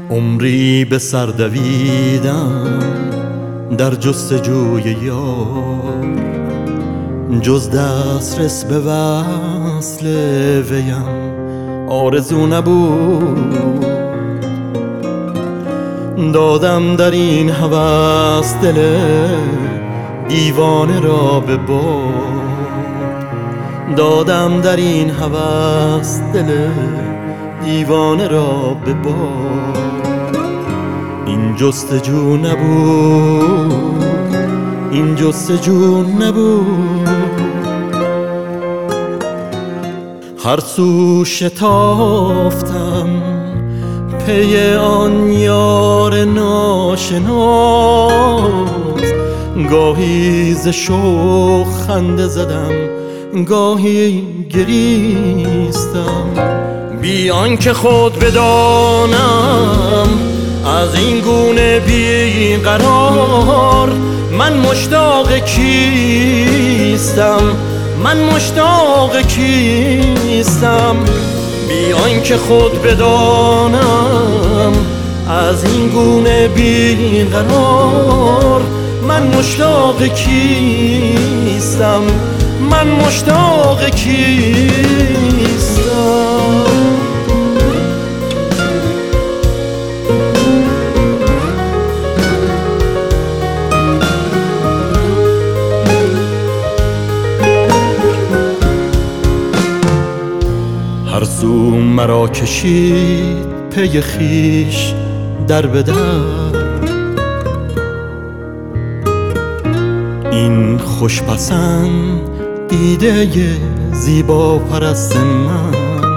عمری به سر دویدم در جستجوی یار، جز دسترس به وصل ویم آرزو نبود. دادم در این هوس دل دیوانه را به باد، دادم در این هوس دل دیوانه را به باد. این جستجو نبود، این جستجو نبود. هر سو شتافتم پی آن یار ناشناس، گاهی ز شوق خنده زدم، گاهی گریستم، بی آنکه خود بدانم از این گونه بی قرار من مشتاق کیستم، من مشتاق کیستم. بی آنکه خود بدانم از این گونه بی قرار من مشتاق کیستم، من مشتاق کیستم. هر سو مرا کشید پی خویش در به در، این خوشپسند دیده زیبا پرست من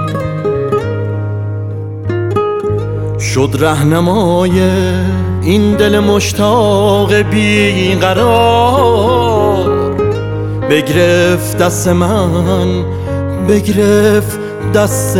شد رهنمای این دل مشتاق بی قرار. بگرفت دست من، بگرفت دست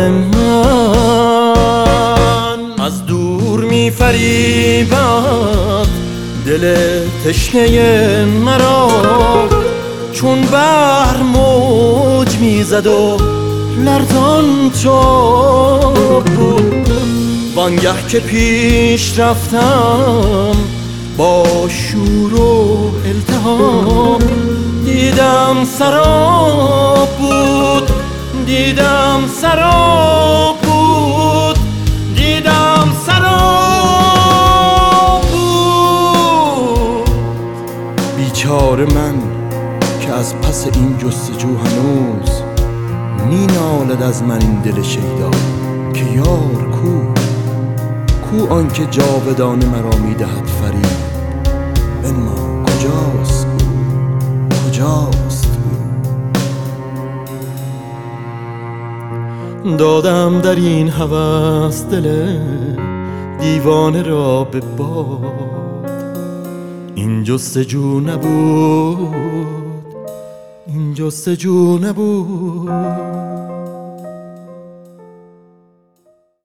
من، از دور می فریبد دل تشنه مرا، چون بحر موج می زد و لرزان چاب بود. وانگه که پیش رفتم با شور و التهاب، دیدم سراب بود، دیدم سراب بود، دیدم سراب بود. بیچاره من که از پس این جستجو هنوز می نالد از من این دل شیدا که یار کو آنکه جاودانه مرا می دهد فریب. بنما کجاست او، کجاست او؟ دادم در این هوس دل دیوانه را به باد. این جستجو نبود، این جستجو نبود.